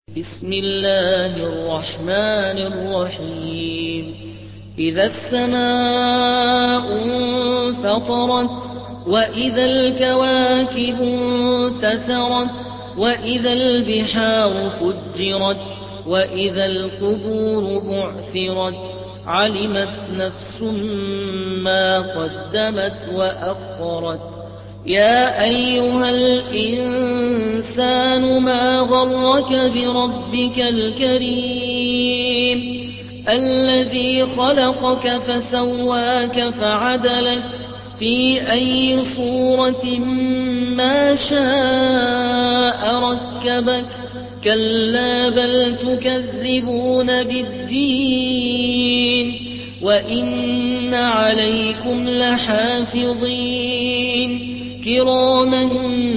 بسم الله الرحمن الرحيم إذا السماء انفطرت وإذا الكواكب انتثرت وإذا البحار فجرت وإذا القبور بعثرت علمت نفس ما قدمت وأخرت يا أيها الإنسان ما غرك بربك الكريم الذي خلقك فسواك فعدلك في أي صورة ما شاء ركبك كلا بل تكذبون بالدين وإن عليكم لحافظين كراما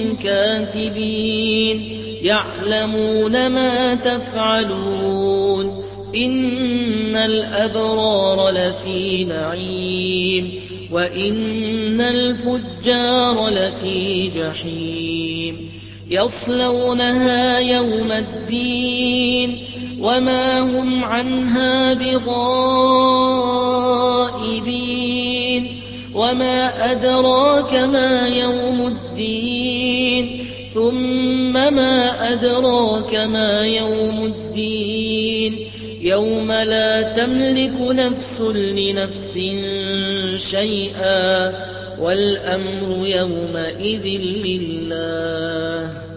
كاتبين يعلمون ما تفعلون إن الأبرار لفي نعيم وإن الفجار لفي جحيم يصلونها يوم الدين وما هم عنها بغائبين وما أدراك ما يوم الدين ثم ما أدراك ما يوم الدين يوم لا تملك نفس لنفس شيئا والأمر يومئذ لله